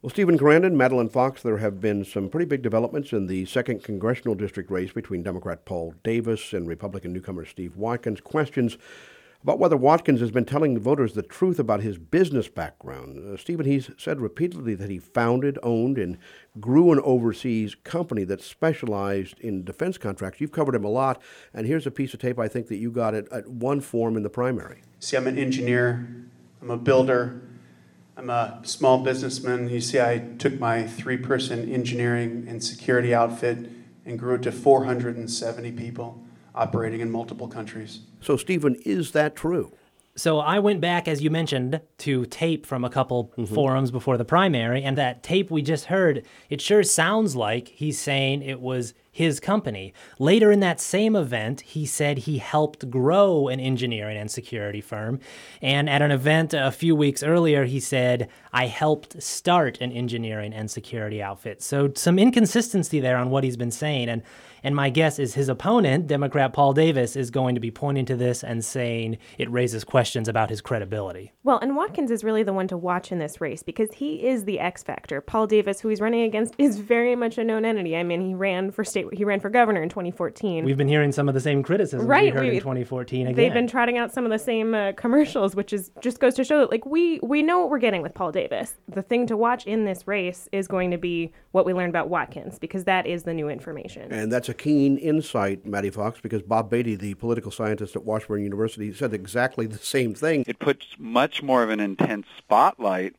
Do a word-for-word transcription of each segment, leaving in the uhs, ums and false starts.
Well, Stephen Grandin, Madeline Fox, there have been some pretty big developments in the second congressional district race between Democrat Paul Davis and Republican newcomer Steve Watkins. Questions about whether Watkins has been telling voters the truth about his business background. Uh, Stephen, he's said repeatedly that he founded, owned, and grew an overseas company that specialized in defense contracts. You've covered him a lot, and here's a piece of tape I think that you got at, at one forum in the primary. See, I'm an engineer. I'm a builder. I'm a small businessman. You see, I took my three-person engineering and security outfit and grew it to four hundred seventy people operating in multiple countries. So, Stephen, is that true? So I went back, as you mentioned, to tape from a couple Mm-hmm. forums before the primary, and that tape we just heard, it sure sounds like he's saying it was his company. Later in that same event, he said he helped grow an engineering and security firm. And at an event a few weeks earlier, he said, I helped start an engineering and security outfit. So some inconsistency there on what he's been saying. And and my guess is his opponent, Democrat Paul Davis, is going to be pointing to this and saying it raises questions about his credibility. Well, and Watkins is really the one to watch in this race because he is the X factor. Paul Davis, who he's running against, is very much a known entity. I mean, he ran for state, he ran for governor in twenty fourteen. We've been hearing some of the same criticisms right, we heard we, in twenty fourteen again. They've been trotting out some of the same uh, commercials, which is just goes to show that like we we know what we're getting with Paul Davis. The thing to watch in this race is going to be what we learned about Watkins because that is the new information. And that's a keen insight, Maddie Fox, because Bob Beatty, the political scientist at Washburn University, said exactly the same thing. It puts much more of an intense spotlight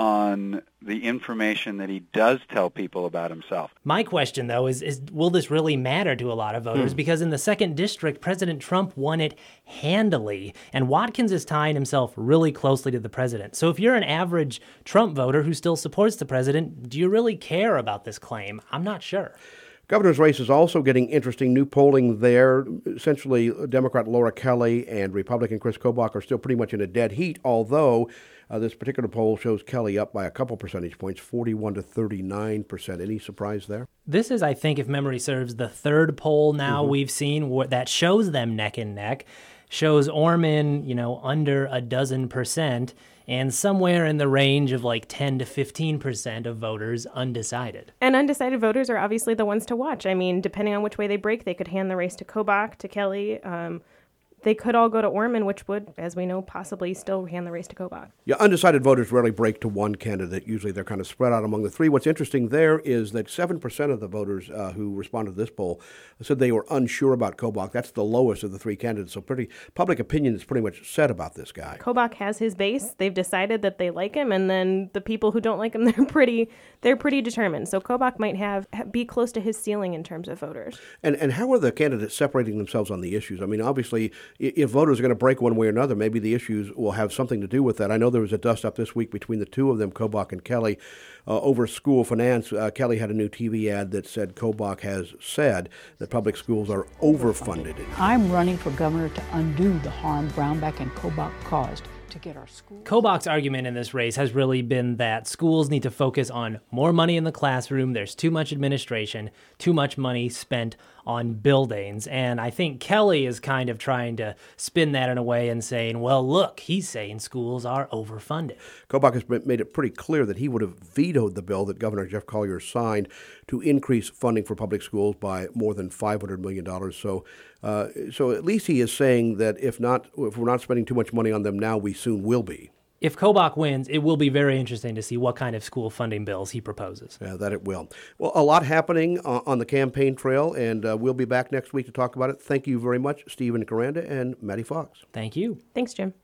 on the information that he does tell people about himself. My question, though, is, is will this really matter to a lot of voters? Hmm. Because in the second district, President Trump won it handily, and Watkins is tying himself really closely to the president. So if you're an average Trump voter who still supports the president, do you really care about this claim? I'm not sure. Governor's race is also getting interesting. New polling there. Essentially, Democrat Laura Kelly and Republican Chris Kobach are still pretty much in a dead heat, although uh, this particular poll shows Kelly up by a couple percentage points, forty-one to thirty-nine percent. Any surprise there? This is, I think, if memory serves, the third poll now Mm-hmm. we've seen wh- that shows them neck and neck, shows Orman, you know, under a dozen percent, and somewhere in the range of like ten to fifteen percent of voters undecided. And undecided voters are obviously the ones to watch. I mean, depending on which way they break, they could hand the race to Kobach, to Kelly. Um, they could all go to Orman, which would, as we know, possibly still hand the race to Kobach. Yeah, undecided voters rarely break to one candidate. Usually they're kind of spread out among the three. What's interesting there is that seven percent of the voters uh, who responded to this poll said they were unsure about Kobach. That's the lowest of the three candidates. So pretty public opinion is pretty much set about this guy. Kobach has his base. They've decided that they like him, and then the people who don't like him, they're pretty they're pretty determined. So Kobach might have be close to his ceiling in terms of voters. And and how are the candidates separating themselves on the issues? I mean, obviously, if voters are going to break one way or another, maybe the issues will have something to do with that. I know there was a dust-up this week between the two of them, Kobach and Kelly, uh, over school finance. Uh, Kelly had a new T V ad that said Kobach has said that public schools are overfunded. I'm running for governor to undo the harm Brownback and Kobach caused to get our schools. Kobach's argument in this race has really been that schools need to focus on more money in the classroom. There's too much administration, too much money spent on buildings. And I think Kelly is kind of trying to spin that in a way and saying, well, look, he's saying schools are overfunded. Kobach has made it pretty clear that he would have vetoed the bill that Governor Jeff Collier signed to increase funding for public schools by more than five hundred million dollars. So uh, so at least he is saying that if not, if we're not spending too much money on them now, we soon will be. If Kobach wins, it will be very interesting to see what kind of school funding bills he proposes. Yeah, that it will. Well, a lot happening uh, on the campaign trail, and uh, we'll be back next week to talk about it. Thank you very much, Stephen Caranda and Maddie Fox. Thank you. Thanks, Jim.